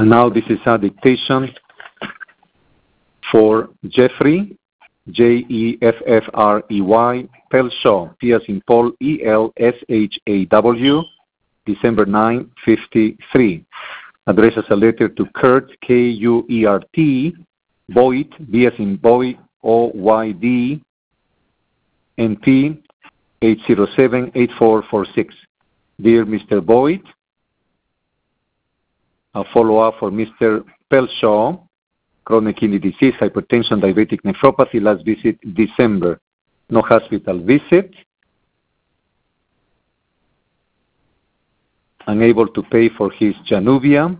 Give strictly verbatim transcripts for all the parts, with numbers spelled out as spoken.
And now this is a dictation for Jeffrey, J E F F R E Y, Pelshaw, P as in Paul, E L S H A W, December ninth, fifty-three. Address as a letter to Kurt, K U E R T, Boyd, B as in boy, O Y D, N P, eight zero seven, eight four four six. Dear Mister Boyd, a follow-up for Mister Pelshaw, chronic kidney disease, hypertension, diabetic nephropathy, last visit December. No hospital visit. Unable to pay for his Januvia.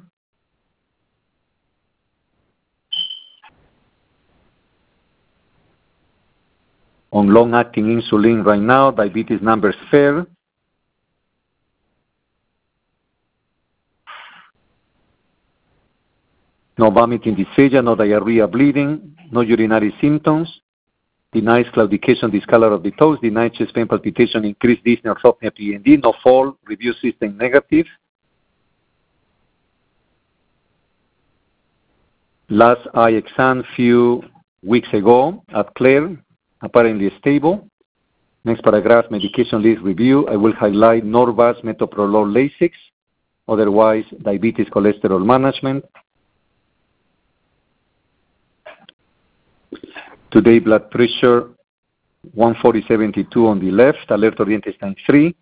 On long-acting insulin right now, diabetes numbers fair. No vomiting, dysphagia, no diarrhea, bleeding, no urinary symptoms. Denies claudication, discolor of the toes, denies chest pain, palpitation, increased dyspnea, orthopnea, P N D, no fall, review system negative. Last eye exam few weeks ago at Claire, apparently stable. Next paragraph, medication list review. I will highlight Norvasc, metoprolol, Lasix, otherwise diabetes, cholesterol management. Today, blood pressure one forty seventy-two on the left, alert oriented time three.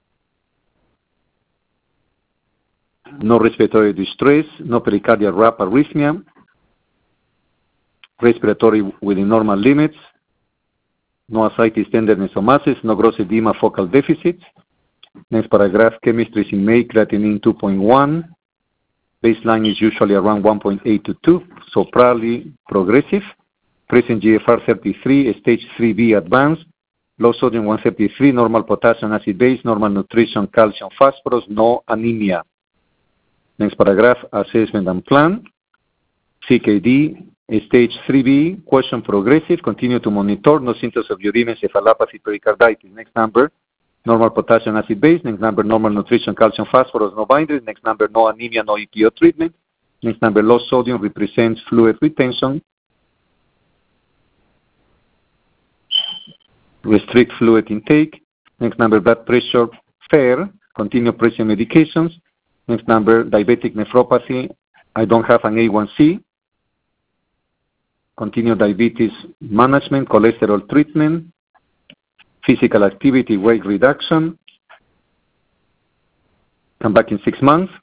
No respiratory distress, no pericardial rap arrhythmia. Respiratory within normal limits. No ascites, tenderness, or masses, no gross edema, focal deficits. Next paragraph, chemistry is in May, creatinine two point one. Baseline is usually around one point eight to two, so probably progressive. Present G F R thirty-three, stage three B advanced, low sodium one thirty-three, normal potassium acid base, normal nutrition, calcium, phosphorus, no anemia. Next paragraph, assessment and plan. C K D, stage three B, question progressive, continue to monitor, no symptoms of uremia, encephalopathy, pericarditis. Next number, normal potassium acid base. Next number, normal nutrition, calcium, phosphorus, no binders. Next number, no anemia, no E P O treatment. Next number, low sodium represents fluid retention. Restrict fluid intake. Next number, blood pressure, fair. Continue pressure medications. Next number, diabetic nephropathy. I don't have an A one C. Continue diabetes management, cholesterol treatment, physical activity, weight reduction. Come back in six months.